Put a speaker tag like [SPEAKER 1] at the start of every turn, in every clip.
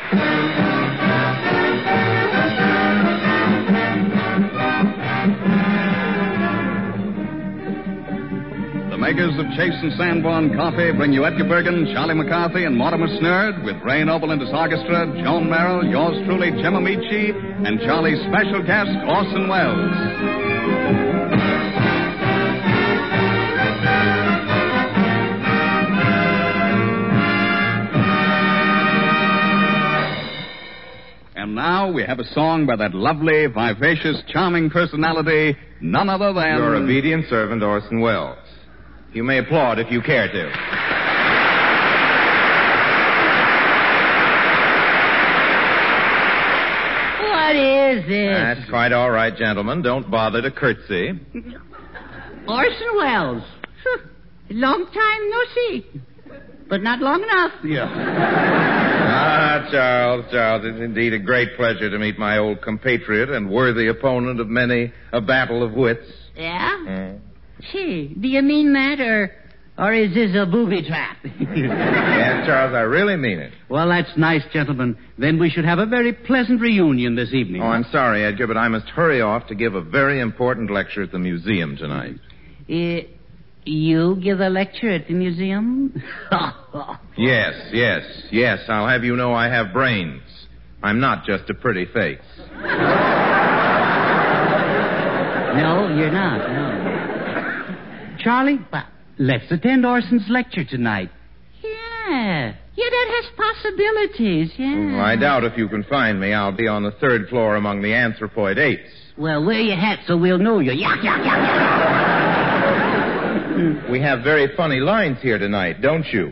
[SPEAKER 1] The makers of Chase and Sanborn Coffee bring you Edgar Bergen, Charlie McCarthy, and Mortimer Snerd with Ray Noble and his orchestra, Joan Merrill, yours truly, Jim Amici, and Charlie's special guest, Orson Welles. And now we have a song by that lovely, vivacious, charming personality, none other than...
[SPEAKER 2] Your obedient servant, Orson Welles. You may applaud if you care to.
[SPEAKER 3] What is this?
[SPEAKER 2] That's quite all right, gentlemen. Don't bother to curtsy.
[SPEAKER 3] Orson Welles. Long time no see. But not long enough.
[SPEAKER 2] Yeah. Charles, it's indeed a great pleasure to meet my old compatriot and worthy opponent of many a battle of wits.
[SPEAKER 3] Yeah? Gee, do you mean that, or is this a booby trap?
[SPEAKER 2] Yes, Charles, I really mean it.
[SPEAKER 4] Well, that's nice, gentlemen. Then we should have a very pleasant reunion this evening.
[SPEAKER 2] Oh, I'm sorry, Edgar, but I must hurry off to give a very important lecture at the museum tonight.
[SPEAKER 3] You give a lecture at the museum?
[SPEAKER 2] Yes. I'll have you know I have brains. I'm not just a pretty face.
[SPEAKER 3] No, you're not, no.
[SPEAKER 4] Charlie, let's attend Orson's lecture tonight.
[SPEAKER 3] Yeah, that has possibilities, yeah.
[SPEAKER 2] Well, I doubt if you can find me. I'll be on the third floor among the anthropoid apes.
[SPEAKER 3] Well, wear your hat so we'll know you. Yeah.
[SPEAKER 2] We have very funny lines here tonight, don't you?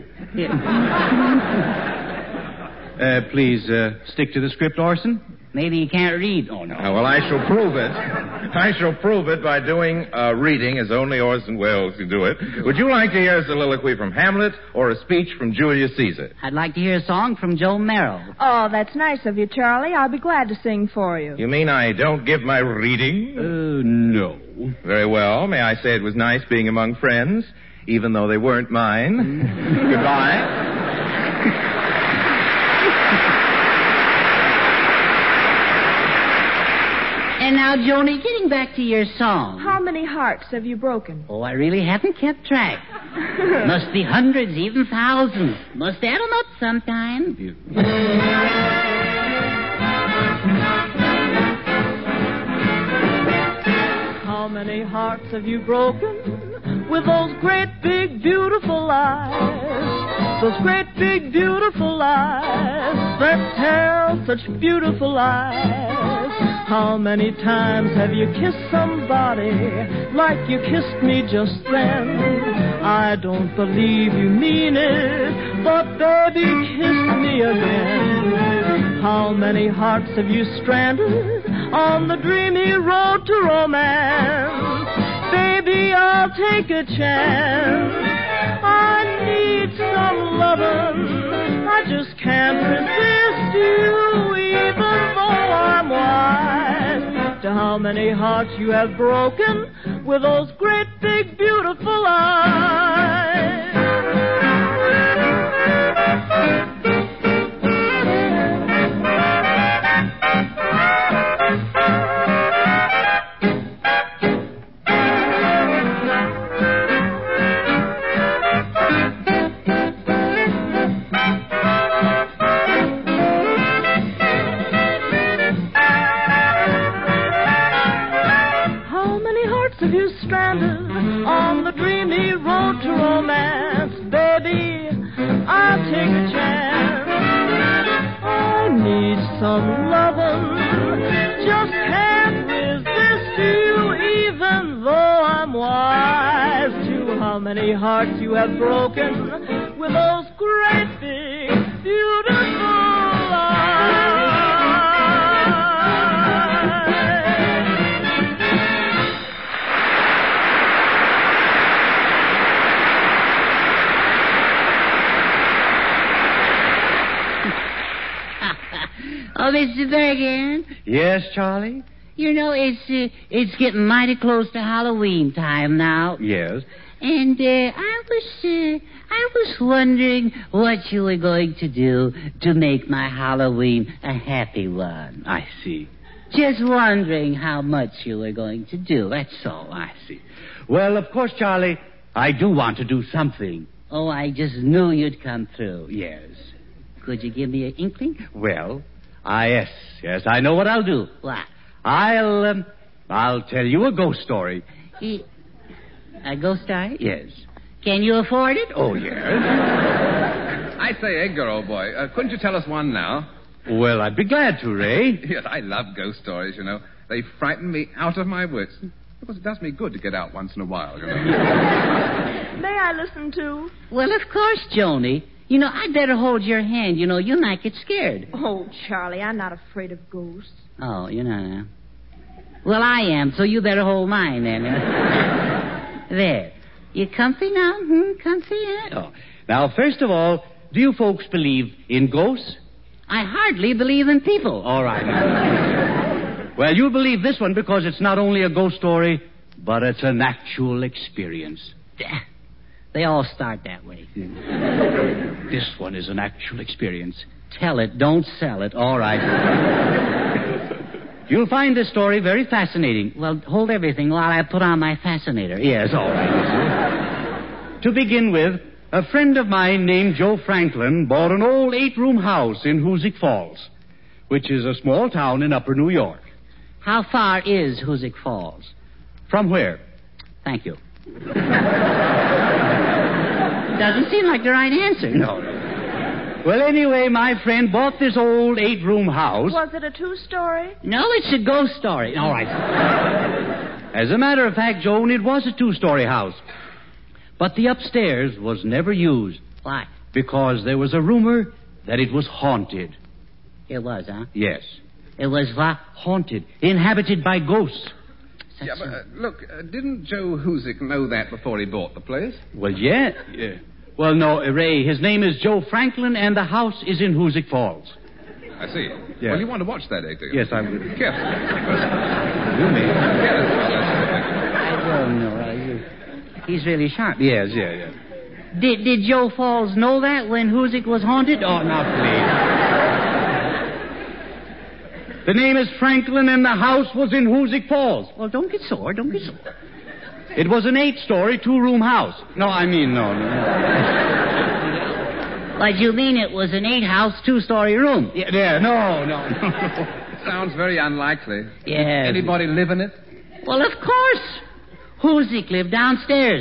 [SPEAKER 4] Please, stick to the script, Orson.
[SPEAKER 3] Maybe you can't read.
[SPEAKER 4] Oh, no.
[SPEAKER 2] Well, I shall prove it. I shall prove it by doing reading as only Orson Welles can do it. Would you like to hear a soliloquy from Hamlet or a speech from Julius Caesar?
[SPEAKER 3] I'd like to hear a song from Joan Merrill.
[SPEAKER 5] Oh, that's nice of you, Charlie. I'll be glad to sing for you.
[SPEAKER 2] You mean I don't give my reading?
[SPEAKER 4] No.
[SPEAKER 2] Very well. May I say it was nice being among friends, even though they weren't mine. Goodbye.
[SPEAKER 3] And now, Joni, getting back to your song.
[SPEAKER 5] How many hearts have you broken?
[SPEAKER 3] Oh, I really haven't kept track. Must be hundreds, even thousands. Must add them up sometime.
[SPEAKER 6] How many hearts have you broken with those great, big, beautiful eyes? Those great, big, beautiful eyes that tell such beautiful lies. How many times have you kissed somebody like you kissed me just then? I don't believe you mean it, but baby, kiss me again. How many hearts have you stranded on the dreamy road to romance? Baby, I'll take a chance. I need some lovin'. I just can't resist you, even though I'm wise. To how many hearts you have broken with those great, big, beautiful eyes. Have you stranded on the dreamy road to romance? Baby, I'll take a chance. I need some lovin', just can't resist you, even though I'm wise. To how many hearts you have broken with those great big, beautiful eyes.
[SPEAKER 3] Oh, Mr. Bergen.
[SPEAKER 4] Yes, Charlie?
[SPEAKER 3] You know, it's getting mighty close to Halloween time now.
[SPEAKER 4] Yes.
[SPEAKER 3] And I was wondering what you were going to do to make my Halloween a happy one.
[SPEAKER 4] I see.
[SPEAKER 3] Just wondering how much you were going to do, that's all.
[SPEAKER 4] I see. Well, of course, Charlie, I do want to do something.
[SPEAKER 3] Oh, I just knew you'd come through.
[SPEAKER 4] Yes.
[SPEAKER 3] Could you give me an inkling?
[SPEAKER 4] Well, yes, I know what I'll do.
[SPEAKER 3] What?
[SPEAKER 4] I'll tell you a ghost story.
[SPEAKER 3] A ghost story?
[SPEAKER 4] Yes.
[SPEAKER 3] Can you afford it?
[SPEAKER 4] Oh, yes.
[SPEAKER 2] I say, Edgar, old boy, couldn't you tell us one now?
[SPEAKER 4] Well, I'd be glad to, Ray.
[SPEAKER 2] Yes, I love ghost stories, you know. They frighten me out of my wits. Because it does me good to get out once in a while, you know.
[SPEAKER 5] May I listen too?
[SPEAKER 3] Well, of course, Joni. You know, I'd better hold your hand. You know, you might get scared.
[SPEAKER 5] Oh, Charlie, I'm not afraid of ghosts.
[SPEAKER 3] Oh, you're not. Well, I am, so you better hold mine then. There. You comfy now? Comfy, huh?
[SPEAKER 4] Oh. Now, first of all, do you folks believe in ghosts?
[SPEAKER 3] I hardly believe in people.
[SPEAKER 4] All right. Well, you'll believe this one because it's not only a ghost story, but it's an actual experience.
[SPEAKER 3] They all start that way.
[SPEAKER 4] This one is an actual experience.
[SPEAKER 3] Tell it, don't sell it.
[SPEAKER 4] All right. You'll find this story very fascinating.
[SPEAKER 3] Well, hold everything while I put on my fascinator.
[SPEAKER 4] Yes, all right. To begin with, a friend of mine named Joe Franklin bought an old 8-room house in Hoosick Falls, which is a small town in upper New York.
[SPEAKER 3] How far is Hoosick Falls?
[SPEAKER 4] From where?
[SPEAKER 3] Thank you. Doesn't seem like the right answer.
[SPEAKER 4] No. Well, anyway, my friend bought this old 8-room house.
[SPEAKER 5] Was it a 2-story?
[SPEAKER 3] No, it's a ghost story.
[SPEAKER 4] All right. As a matter of fact, Joan, it was a 2-story house. But the upstairs was never used.
[SPEAKER 3] Why?
[SPEAKER 4] Because there was a rumor that it was haunted.
[SPEAKER 3] It was, huh?
[SPEAKER 4] Yes.
[SPEAKER 3] It was what?
[SPEAKER 4] Haunted. Inhabited by ghosts.
[SPEAKER 2] Yeah, but look, didn't Joe Hoosick know that before he bought the place?
[SPEAKER 4] Well, yeah. Well, no, Ray, his name is Joe Franklin, and the house is in Hoosick Falls.
[SPEAKER 2] I see.
[SPEAKER 4] Yeah.
[SPEAKER 2] Well, you want to watch that, Edgar?
[SPEAKER 4] Yes, I will.
[SPEAKER 2] Careful.
[SPEAKER 4] You may.
[SPEAKER 3] I will know. He's really sharp.
[SPEAKER 4] Yes.
[SPEAKER 3] Did Joe Falls know that when Hoosick was haunted?
[SPEAKER 4] Oh, now, please. The name is Franklin, and the house was in Hoosick Falls.
[SPEAKER 3] Well, don't get sore.
[SPEAKER 4] It was an 8-story, 2-room house. No.
[SPEAKER 3] But you mean it was an 8-house, 2-story room?
[SPEAKER 4] Yeah, no.
[SPEAKER 2] Sounds very unlikely.
[SPEAKER 3] Yeah.
[SPEAKER 2] Anybody live in it?
[SPEAKER 3] Well, of course. Hoosick lived downstairs.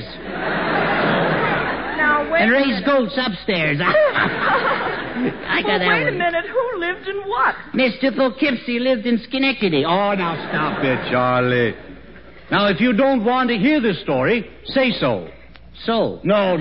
[SPEAKER 5] Now, wait
[SPEAKER 3] and
[SPEAKER 5] a
[SPEAKER 3] raised
[SPEAKER 5] minute.
[SPEAKER 3] goats upstairs. I got that
[SPEAKER 5] Wait a
[SPEAKER 3] one.
[SPEAKER 5] minute. Who lived in what?
[SPEAKER 3] Mr. Poughkeepsie lived in Schenectady.
[SPEAKER 4] Oh, now stop it, Charlie. Now, if you don't want to hear this story, say so.
[SPEAKER 3] So?
[SPEAKER 4] No.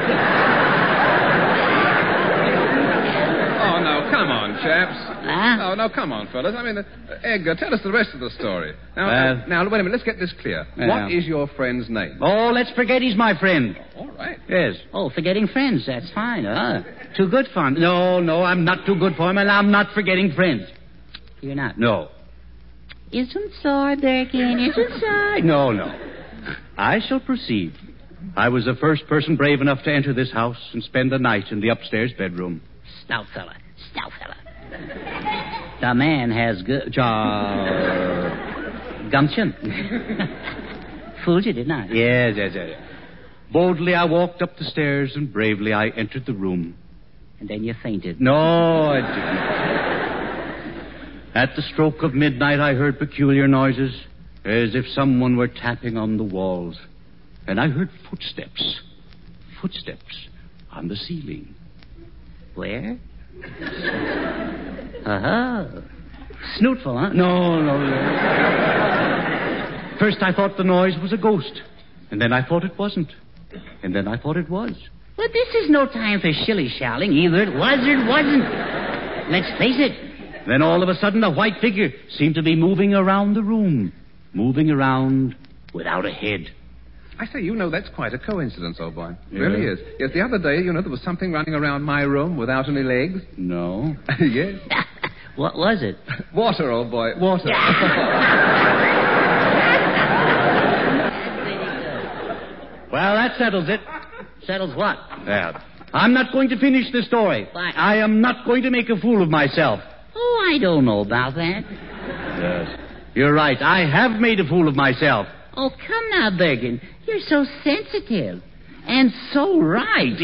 [SPEAKER 2] Oh, no, come on, chaps.
[SPEAKER 3] Huh?
[SPEAKER 2] Oh, no, come on, fellas. I mean, Edgar, tell us the rest of the story. Now, wait a minute. Let's get this clear.
[SPEAKER 4] Yeah.
[SPEAKER 2] What is your friend's name?
[SPEAKER 4] Oh, let's forget he's my friend.
[SPEAKER 2] All right.
[SPEAKER 4] Yes.
[SPEAKER 3] Oh, forgetting friends. That's fine. Too good for him.
[SPEAKER 4] No, I'm not too good for him, and I'm not forgetting friends.
[SPEAKER 3] You're not?
[SPEAKER 4] No.
[SPEAKER 3] Isn't so, Birkin? Isn't so?
[SPEAKER 4] No. I shall proceed. I was the first person brave enough to enter this house and spend the night in the upstairs bedroom.
[SPEAKER 3] Stout fella. The man has good... gumption. Fooled you, didn't I?
[SPEAKER 4] Yes. Boldly I walked up the stairs and bravely I entered the room.
[SPEAKER 3] And then you fainted.
[SPEAKER 4] No, I didn't. At the stroke of midnight I heard peculiar noises, as if someone were tapping on the walls. And I heard footsteps. Footsteps on the ceiling.
[SPEAKER 3] Where? Snootful, huh?
[SPEAKER 4] No. First I thought the noise was a ghost. And then I thought it wasn't. And then I thought it was.
[SPEAKER 3] Well, this is no time for shilly-shallying. Either it was or it wasn't. Let's face it.
[SPEAKER 4] Then all of a sudden a white figure seemed to be moving around the room. Moving around without a head.
[SPEAKER 2] I say, that's quite a coincidence, old boy. It
[SPEAKER 4] Yeah.
[SPEAKER 2] really is. Yes, the other day, there was something running around my room without any legs.
[SPEAKER 4] No.
[SPEAKER 2] Yes.
[SPEAKER 3] What was it?
[SPEAKER 2] Water, old boy. Water.
[SPEAKER 4] Well, that settles it.
[SPEAKER 3] Settles what?
[SPEAKER 4] Yeah. I'm not going to finish the story.
[SPEAKER 3] Why?
[SPEAKER 4] I am not going to make a fool of myself.
[SPEAKER 3] Oh, I don't know about that.
[SPEAKER 4] Yes. You're right. I have made a fool of myself.
[SPEAKER 3] Oh, come now, Bergen. You're so sensitive. And so right.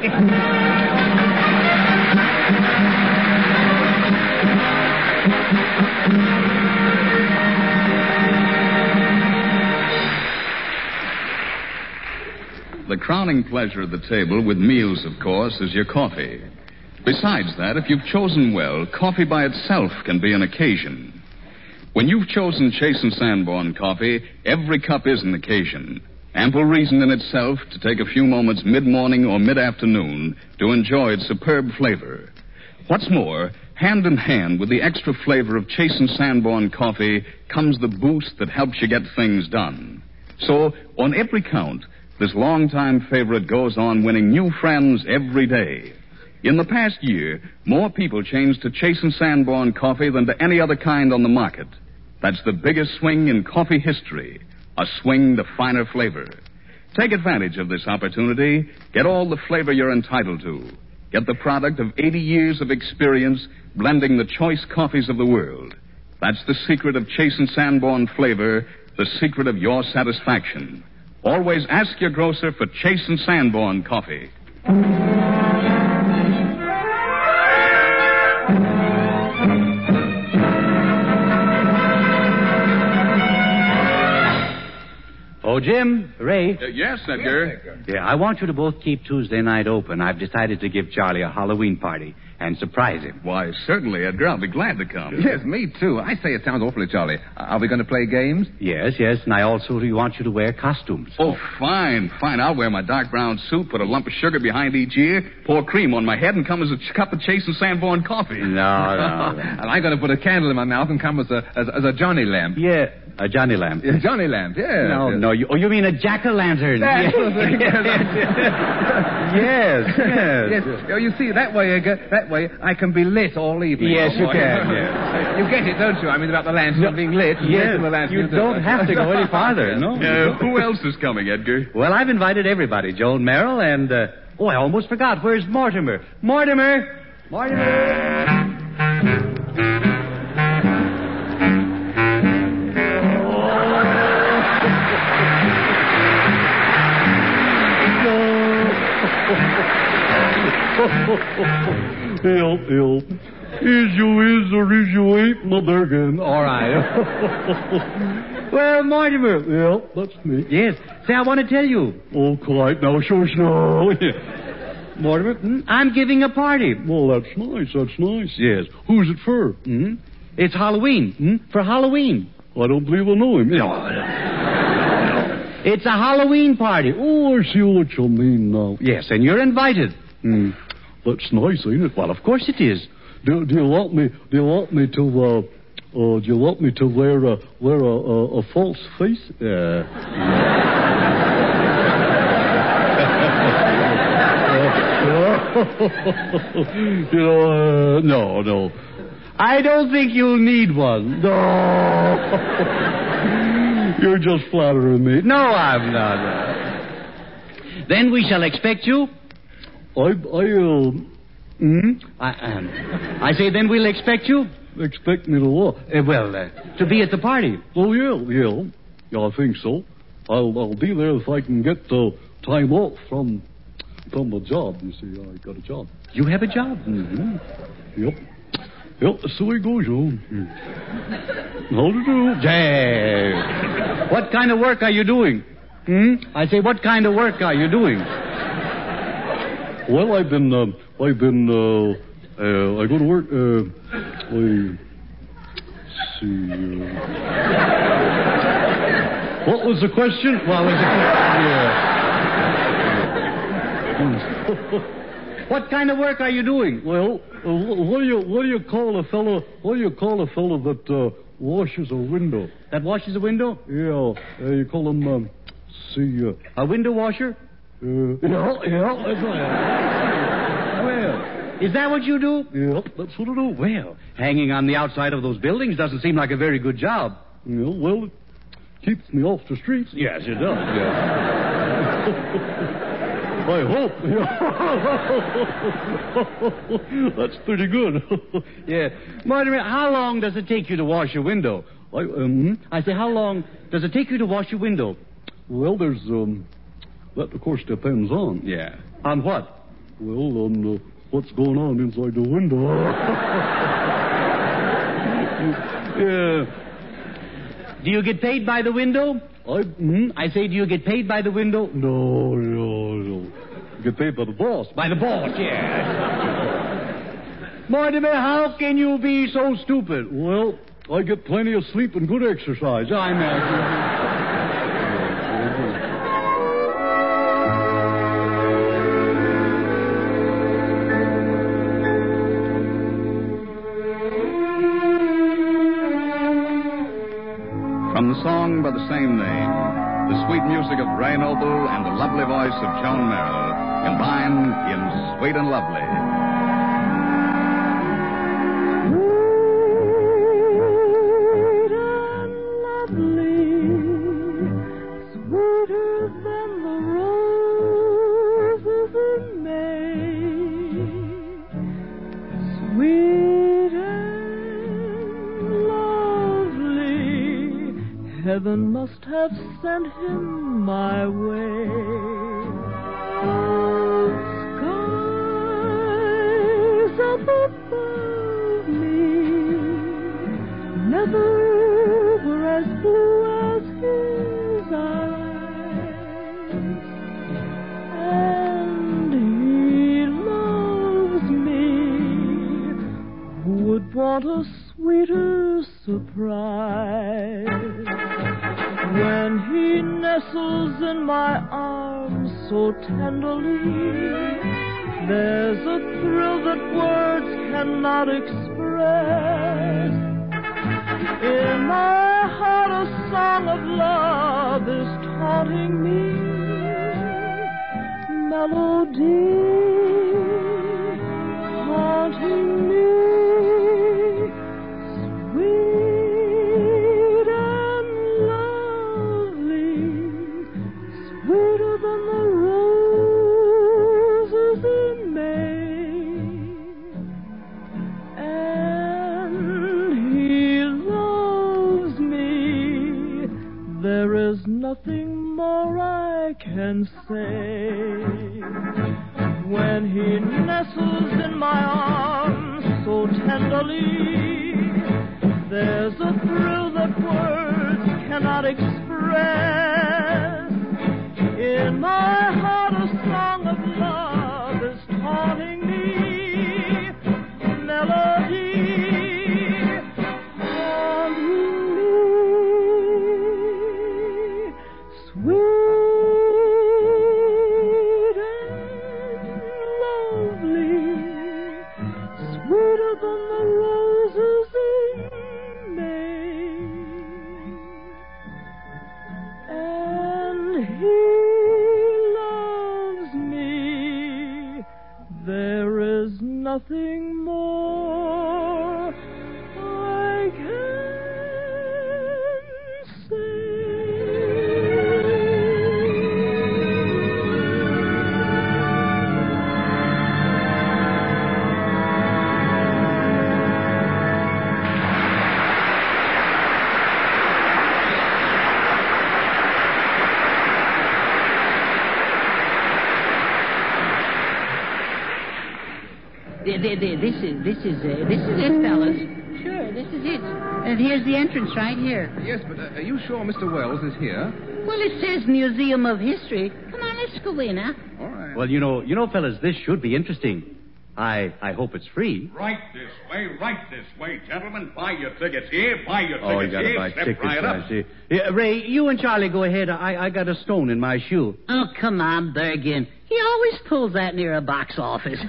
[SPEAKER 1] The crowning pleasure of the table, with meals, of course, is your coffee. Besides that, if you've chosen well, coffee by itself can be an occasion. When you've chosen Chase and Sanborn coffee, every cup is an occasion. Ample reason in itself to take a few moments mid-morning or mid-afternoon to enjoy its superb flavor. What's more, hand in hand with the extra flavor of Chase and Sanborn coffee comes the boost that helps you get things done. So, on every count, this longtime favorite goes on winning new friends every day. In the past year, more people changed to Chase and Sanborn coffee than to any other kind on the market. That's the biggest swing in coffee history, a swing to finer flavor. Take advantage of this opportunity. Get all the flavor you're entitled to. Get the product of 80 years of experience blending the choice coffees of the world. That's the secret of Chase and Sanborn flavor, the secret of your satisfaction. Always ask your grocer for Chase and Sanborn coffee.
[SPEAKER 4] Oh, Jim, Ray.
[SPEAKER 1] Yes, Edgar.
[SPEAKER 4] Yeah, I want you to both keep Tuesday night open. I've decided to give Charlie a Halloween party and surprise him.
[SPEAKER 1] Why, certainly, Edgar. I'll be glad to come.
[SPEAKER 2] Yes, me too. I say it sounds awfully jolly. Are we going to play games?
[SPEAKER 4] Yes, and I also want you to wear costumes.
[SPEAKER 1] Oh, fine. I'll wear my dark brown suit, put a lump of sugar behind each ear, pour cream on my head, and come as a cup of Chase and Sanborn coffee.
[SPEAKER 4] No.
[SPEAKER 2] And I'm going to put a candle in my mouth and come as a Johnny lamp.
[SPEAKER 4] Yeah, a Johnny lamp.
[SPEAKER 2] Yeah, Johnny lamp, yeah.
[SPEAKER 4] No, you mean a jack-o'-lantern.
[SPEAKER 2] That's the thing.
[SPEAKER 4] Yes.
[SPEAKER 2] Oh, you see, that way, Edgar, I can be lit all evening.
[SPEAKER 4] Yes, you can, yes.
[SPEAKER 2] You get it, don't you? I mean, about the lantern being lit.
[SPEAKER 4] Yes,
[SPEAKER 2] the lantern.
[SPEAKER 4] you don't have to go any farther, no?
[SPEAKER 1] Who else is coming, Edgar?
[SPEAKER 4] Well, I've invited everybody. Joan Merrill and, I almost forgot. Where's Mortimer? Mortimer! Help. Is you is or is you ain't, my Bergen. All right. Well, Mortimer. Yeah, that's me. Yes. Say, I want to tell you. Oh, quiet now, shush now. Mortimer, I'm giving a party. Well, that's nice. Yes. Who's it for? It's Halloween. For Halloween. I don't believe I know him. It's a Halloween party. Oh, I see what you mean now. Yes, and you're invited. That's nice, ain't it? Well, of course it is. Do you want me to wear a false face? No. I don't think you'll need one. No. You're just flattering me. No, I'm not. Then we shall expect you. I say then we'll expect you. Expect me to what? To be at the party. Oh, yeah. Yeah, I think so. I'll be there if I can get time off from the job. You see, I got a job. You have a job? Mm-hmm. Yep, that's the way it goes, How to do? Jay. What kind of work are you doing? I say, what kind of work are you doing? Well, I go to work, what was the question? What kind of work are you doing? Well, what do you call a fellow that washes a window? That washes a window? Yeah, you call him, a window washer? Yeah, that's right. Well, is that what you do? Yeah, that's what I do. Well, hanging on the outside of those buildings doesn't seem like a very good job. Yeah, well, it keeps me off the streets. Yes, it does. Yeah. I hope. That's pretty good.
[SPEAKER 7] Yeah. Mortimer, how long does it take you to wash your window? I say, how long does it take you to wash your window?
[SPEAKER 4] Well, there's, that, of course, depends on.
[SPEAKER 7] Yeah. On what?
[SPEAKER 4] Well, on what's going on inside the window.
[SPEAKER 7] Yeah. Do you get paid by the window? I say, do you get paid by the window?
[SPEAKER 4] No. Get paid by the boss.
[SPEAKER 7] By the boss, yeah. Mortimer, how can you be so stupid?
[SPEAKER 4] Well, I get plenty of sleep and good exercise.
[SPEAKER 7] I imagine.
[SPEAKER 1] From the song by the same name, the sweet music of Ray Noble and the lovely voice of Joan Merrill combined in Sweet and Lovely.
[SPEAKER 6] Heaven must have sent him my way. Skies up above me never were as blue as his eyes. And he loves me. Who would want a sweeter surprise? When he nestles in my arms so tenderly, there's a thrill that words cannot express. In my heart a song of love is taunting me, melody haunting me. Nothing more I can say. When he nestles in my arms so tenderly, there's a thrill that words cannot express. In my heart a song of love is taunting me, melody. Nothing more I can say.
[SPEAKER 3] This is it, fellas. Sure, this is it. And here's the entrance right here.
[SPEAKER 2] Yes, but are you sure Mr. Wells is here?
[SPEAKER 3] Well, it says Museum of History. Come on, let's go in, huh?
[SPEAKER 2] All right.
[SPEAKER 7] Well, you know, fellas, this should be interesting. I hope it's free.
[SPEAKER 1] Right this way, gentlemen. Buy your tickets here. Buy your tickets
[SPEAKER 7] Oh, you gotta
[SPEAKER 1] here.
[SPEAKER 7] buy
[SPEAKER 1] Step
[SPEAKER 7] tickets,
[SPEAKER 1] right up.
[SPEAKER 7] I see. Yeah, Ray, you and Charlie go ahead. I got a stone in my shoe.
[SPEAKER 3] Oh, come on, Bergen. He always pulls that near a box office.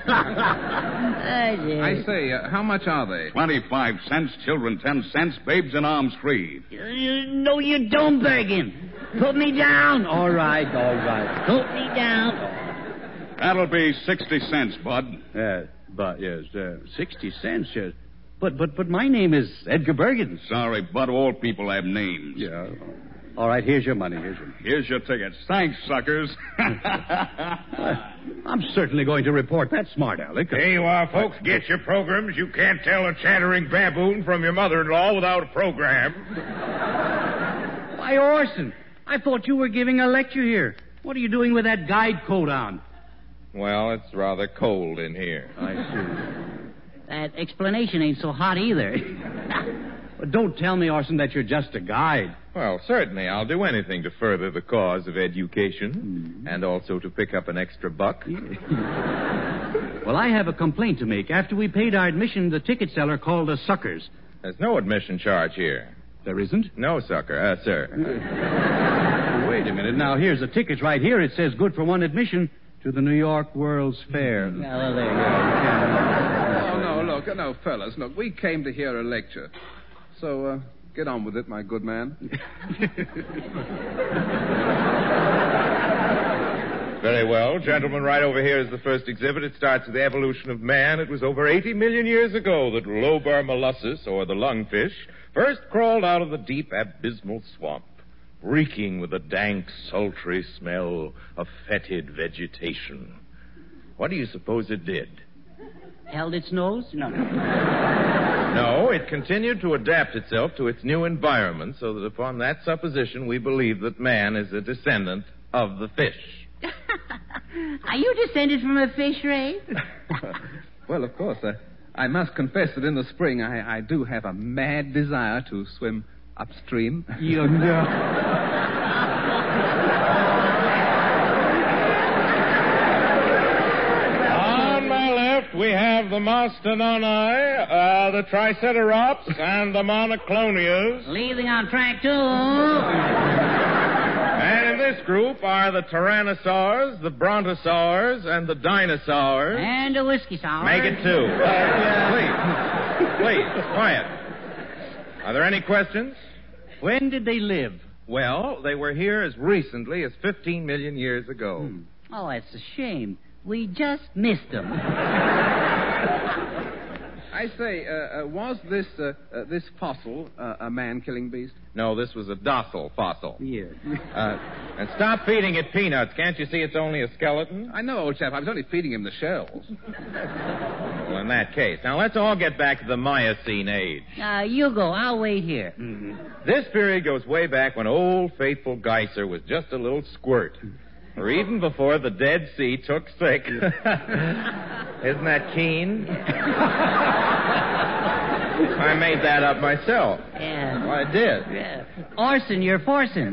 [SPEAKER 2] I say, how much are they?
[SPEAKER 1] 25 cents, children 10 cents, babes in arms free.
[SPEAKER 3] No, you don't, Bergen. Put me down.
[SPEAKER 7] All right.
[SPEAKER 3] Put me down.
[SPEAKER 1] That'll be 60 cents, Bud.
[SPEAKER 7] But yes, 60 cents. Yes. But my name is Edgar Bergen.
[SPEAKER 1] Sorry, Bud, all people have names.
[SPEAKER 7] Yeah.
[SPEAKER 4] All right, here's your money.
[SPEAKER 1] Here's your tickets. Thanks, suckers.
[SPEAKER 4] I'm certainly going to report that smart aleck.
[SPEAKER 2] Here you are, folks. Get your programs. You can't tell a chattering baboon from your mother-in-law without a program.
[SPEAKER 7] Why, Orson, I thought you were giving a lecture here. What are you doing with that guide coat on?
[SPEAKER 2] Well, it's rather cold in here.
[SPEAKER 7] I see.
[SPEAKER 3] That explanation ain't so hot either.
[SPEAKER 7] But don't tell me, Orson, that you're just a guide.
[SPEAKER 2] Well, certainly. I'll do anything to further the cause of education and also to pick up an extra buck.
[SPEAKER 7] Well, I have a complaint to make. After we paid our admission, the ticket seller called us suckers.
[SPEAKER 2] There's no admission charge here.
[SPEAKER 7] There isn't?
[SPEAKER 2] No, sucker. Sir.
[SPEAKER 7] Wait a minute. Now, here's the tickets right here. It says good for one admission to the New York World's Fair.
[SPEAKER 3] Well, there you go.
[SPEAKER 8] No, fellas, look, we came to hear a lecture. So, get on with it, my good man.
[SPEAKER 2] Very well. Gentlemen, right over here is the first exhibit. It starts with the evolution of man. It was over 80 million years ago that Lobar mollussus, or the lungfish, first crawled out of the deep abysmal swamp, reeking with a dank, sultry smell of fetid vegetation. What do you suppose it did?
[SPEAKER 3] Held its nose? No.
[SPEAKER 2] No, it continued to adapt itself to its new environment, so that upon that supposition we believe that man is a descendant of the fish.
[SPEAKER 3] Are you descended from a fish, Ray?
[SPEAKER 8] Well, of course. I must confess that in the spring I do have a mad desire to swim upstream.
[SPEAKER 7] You know.
[SPEAKER 2] We have the Mastodoni, the Triceratops, and the Monoclonias.
[SPEAKER 3] Leaving on track, too.
[SPEAKER 2] And in this group are the Tyrannosaurs, the Brontosaurs, and the Dinosaurs.
[SPEAKER 3] And a whiskey sour.
[SPEAKER 2] Make it two. Please, quiet. Are there any questions?
[SPEAKER 7] When did they live?
[SPEAKER 2] Well, they were here as recently as 15 million years ago.
[SPEAKER 3] Oh, that's a shame. We just missed them.
[SPEAKER 8] I say, was this fossil a man-killing beast?
[SPEAKER 2] No, this was a docile fossil.
[SPEAKER 7] Yeah.
[SPEAKER 2] And stop feeding it peanuts. Can't you see it's only a skeleton?
[SPEAKER 8] I know, old chap. I was only feeding him the shells.
[SPEAKER 2] Well, in that case. Now, let's all get back to the Miocene age.
[SPEAKER 3] You go. I'll wait here.
[SPEAKER 2] This period goes way back when old faithful Geyser was just a little squirt. Or even before the Dead Sea took sick. Isn't that keen? I made that up myself.
[SPEAKER 3] Yeah.
[SPEAKER 2] Well, I did.
[SPEAKER 3] Yeah. Orson, you're forcing.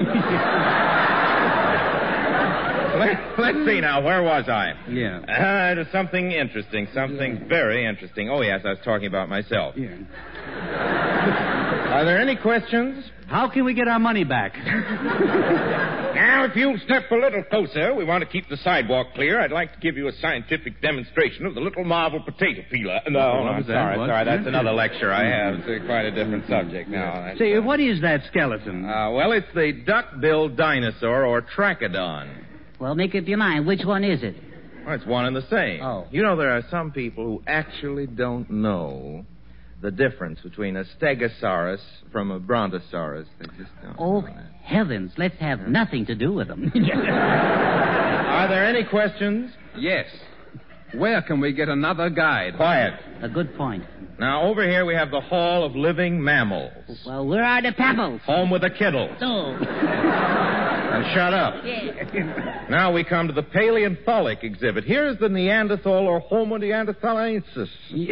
[SPEAKER 2] Let's see now. Where was I?
[SPEAKER 7] Yeah.
[SPEAKER 2] It was something interesting. Something very interesting. Oh, yes, I was talking about myself.
[SPEAKER 7] Yeah.
[SPEAKER 2] Are there any questions?
[SPEAKER 7] How can we get our money back?
[SPEAKER 2] Now, if you'll step a little closer, we want to keep the sidewalk clear. I'd like to give you a scientific demonstration of the little marvel potato peeler. No, I'm sorry. That's another lecture I have. It's quite a different subject now.
[SPEAKER 7] Say, what is that skeleton?
[SPEAKER 2] Well, it's the duck-billed dinosaur, or Trachodon.
[SPEAKER 3] Well, make up your mind. Which one is it?
[SPEAKER 2] Well, it's one and the same.
[SPEAKER 3] Oh.
[SPEAKER 2] You know, there are some people who actually don't know the difference between a Stegosaurus from a Brontosaurus. They just don't.
[SPEAKER 3] Oh,
[SPEAKER 2] know that.
[SPEAKER 3] heavens. Let's have nothing to do with them.
[SPEAKER 2] Are there any questions?
[SPEAKER 8] Yes. Where can we get another guide?
[SPEAKER 2] Quiet.
[SPEAKER 3] A good point.
[SPEAKER 2] Now, over here we have the Hall of Living Mammals.
[SPEAKER 3] Well, where are the pebbles?
[SPEAKER 2] Home with the kittles.
[SPEAKER 3] Oh.
[SPEAKER 2] And shut up.
[SPEAKER 3] Yeah.
[SPEAKER 2] Now we come to the Paleontologic exhibit. Here's the Neanderthal, or Homo neanderthalensis.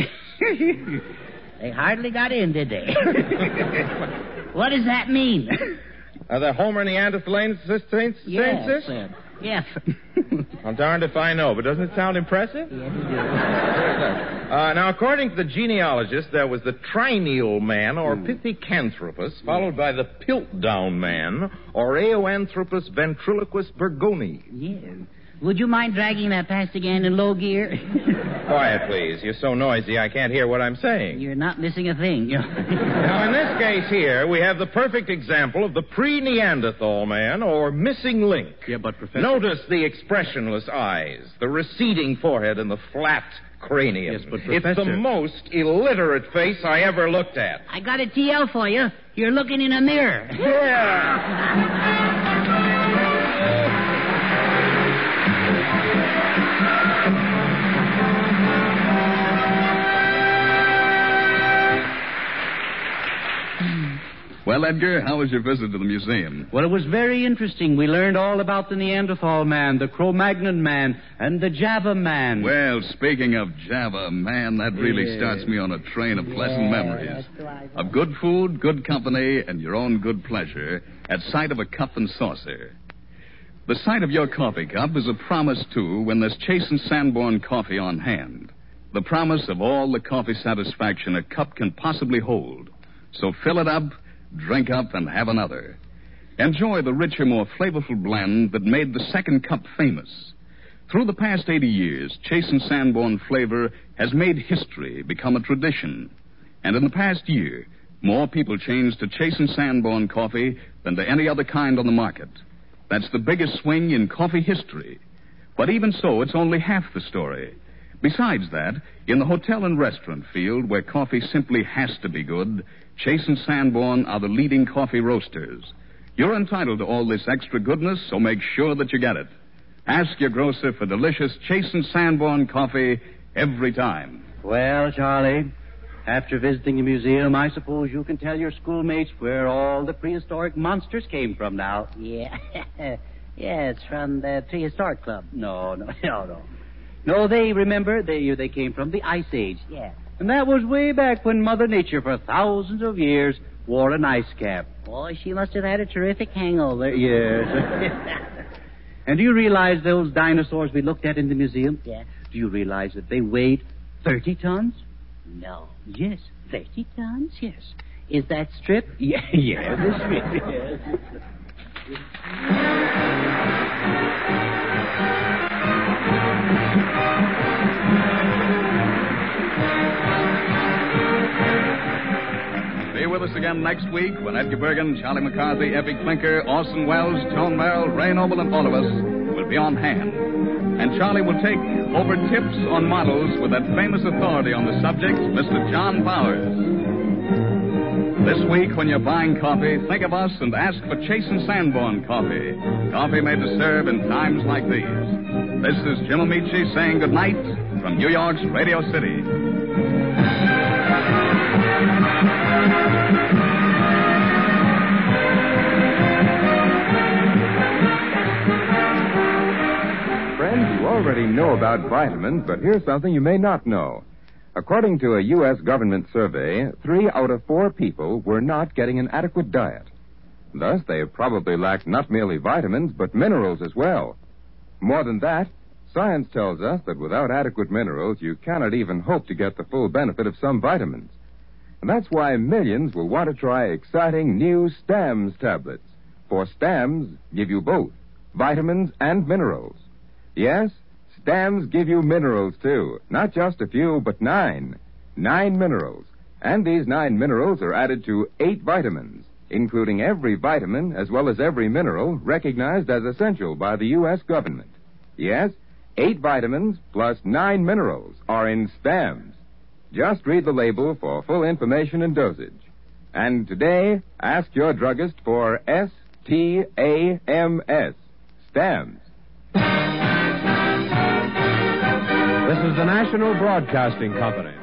[SPEAKER 3] They hardly got in, did they? What does that mean?
[SPEAKER 2] The Homo neanderthalensis?
[SPEAKER 3] Yes. Yes.
[SPEAKER 2] I'm darned if I know, but doesn't it sound impressive?
[SPEAKER 3] Yes, it
[SPEAKER 2] Now, according to the genealogist, there was the Trineal man, or Pithecanthropus, followed by the Piltdown man, or Eoanthropus ventriloquus burgoni.
[SPEAKER 3] Yes. Would you mind dragging that past again in low gear?
[SPEAKER 2] Quiet, please. You're so noisy I can't hear what I'm saying.
[SPEAKER 3] You're not missing a thing.
[SPEAKER 2] Now, in this case here, we have the perfect example of the pre-Neanderthal man, or missing link.
[SPEAKER 7] Yeah, but, Professor...
[SPEAKER 2] Notice the expressionless eyes, the receding forehead, and the flat cranium.
[SPEAKER 7] Yes, but, Professor...
[SPEAKER 2] It's the most illiterate face I ever looked at.
[SPEAKER 3] I got a TL for you. You're looking in a mirror.
[SPEAKER 1] Well, Edgar, how was your visit to the museum?
[SPEAKER 7] Well, it was very interesting. We learned all about the Neanderthal man, the Cro-Magnon man, and the Java man.
[SPEAKER 1] Well, speaking of Java, man, that really starts me on a train of pleasant memories. Of good food, good company, and your own good pleasure at sight of a cup and saucer. The sight of your coffee cup is a promise, too, when there's Chase and Sanborn coffee on hand. The promise of all the coffee satisfaction a cup can possibly hold. So fill it up, drink up, and have another. Enjoy the richer, more flavorful blend that made the second cup famous. Through the past 80 years, Chase and Sanborn flavor has made history, become a tradition. And in the past year, more people changed to Chase and Sanborn coffee than to any other kind on the market. That's the biggest swing in coffee history. But even so, it's only half the story. Besides that, in the hotel and restaurant field, where coffee simply has to be good, Chase and Sanborn are the leading coffee roasters. You're entitled to all this extra goodness, so make sure that you get it. Ask your grocer for delicious Chase and Sanborn coffee every time.
[SPEAKER 7] Well, Charlie, after visiting the museum, I suppose you can tell your schoolmates where all the prehistoric monsters came from now.
[SPEAKER 3] Yeah. Yeah, it's from the Prehistoric Club.
[SPEAKER 7] No. No, they came from the Ice Age.
[SPEAKER 3] Yeah.
[SPEAKER 7] And that was way back when Mother Nature, for thousands of years, wore an ice cap.
[SPEAKER 3] Boy, she must have had a terrific hangover.
[SPEAKER 7] Yes. And do you realize those dinosaurs we looked at in the museum?
[SPEAKER 3] Yeah.
[SPEAKER 7] Do you realize that they weighed 30 tons?
[SPEAKER 3] No.
[SPEAKER 7] Yes.
[SPEAKER 3] 30 tons? Yes. Is that strip?
[SPEAKER 7] Yeah, the strip, yes.
[SPEAKER 1] Be with us again next week when Edgar Bergen, Charlie McCarthy, Effie Clinker, Orson Welles, Joan Merrill, Ray Noble, and all of us will be on hand. And Charlie will take over tips on models with that famous authority on the subject, Mr. John Powers. This week, when you're buying coffee, think of us and ask for Chase and Sanborn coffee. Coffee made to serve in times like these. This is Jim Amici saying good night from New York's Radio City.
[SPEAKER 2] Friends, you already know about vitamins, but here's something you may not know. According to a U.S. government survey, 3 out of 4 people were not getting an adequate diet. Thus, they probably lacked not merely vitamins, but minerals as well. More than that, science tells us that without adequate minerals, you cannot even hope to get the full benefit of some vitamins. And that's why millions will want to try exciting new STAMS tablets. For STAMS give you both vitamins and minerals. Yes, STAMS give you minerals, too. Not just a few, but 9. 9 minerals. And these 9 minerals are added to 8 vitamins, including every vitamin as well as every mineral recognized as essential by the U.S. government. Yes, 8 vitamins plus 9 minerals are in STAMS. Just read the label for full information and dosage. And today, ask your druggist for STAMS. STAMS.
[SPEAKER 9] This is the National Broadcasting Company.